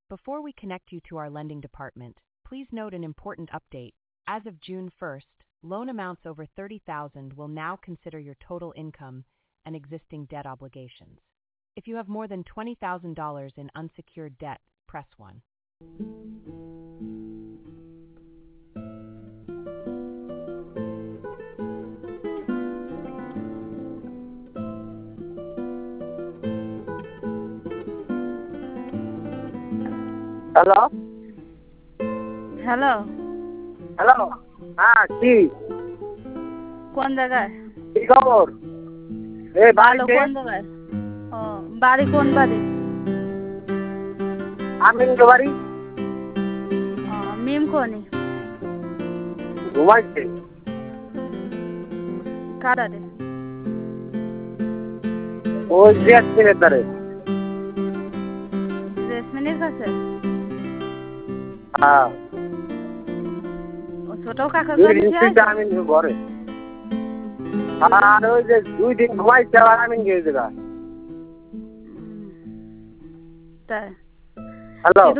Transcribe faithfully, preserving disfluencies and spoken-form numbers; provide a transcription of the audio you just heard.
Before we connect you to our lending department, please note an important update. As of June first, loan amounts over thirty thousand dollars will now consider your total income and existing debt obligations. If you have more than twenty thousand dollars in unsecured debt, press one. Hello hello hello হ্যাঁ কি কোন জায়গায়? কি খবর? এই ভালো। বাড়িতে কোন জায়গায়? ও বাড়ি কোন বাড়ি? আমিন বাড়ি। ও মিম কোনি ঘুমাইছে কারারে ওই জেসমিনের ধারে। জেসমিনের কাছে? হ্যাঁ ও ছোট কাকা দুই কাছে দিন আছে? থেকে আমিন ঘরে। আর ওই যে দুই দিন ঘুমাইছে আর আমিন গিয়ে জায়গা। তাই হ্যালো